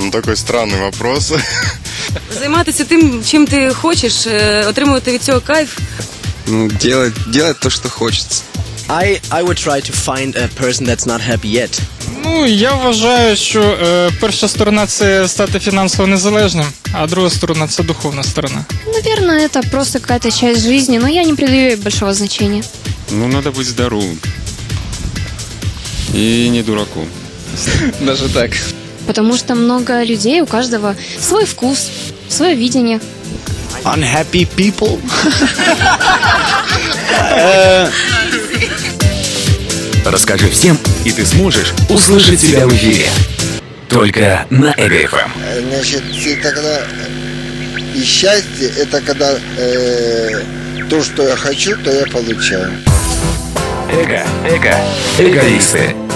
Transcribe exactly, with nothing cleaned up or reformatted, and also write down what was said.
Ну, такой странный вопрос. Займатися тим, чим ти хочеш, е, отримувати від цього кайф. Ну, делать, делать то, что хочется. I, I would try to find a person that's not happy yet. Ну, я вважаю, що е, перша сторона – це стати фінансово незалежним, а друга сторона – це духовна сторона. Наверное, это просто какая-то часть жизни, но я не придаю ей большого значения. Ну, надо быть здоровым. И не дураком. Даже так. Потому что много людей, у каждого свой вкус, свое видение. Unhappy people? Расскажи всем, и ты сможешь услышать себя в эфире. Только на Эго эф эм. Значит, тогда и счастье — это когда э, то, что я хочу, то я получаю. Эго, эго, эгоисты.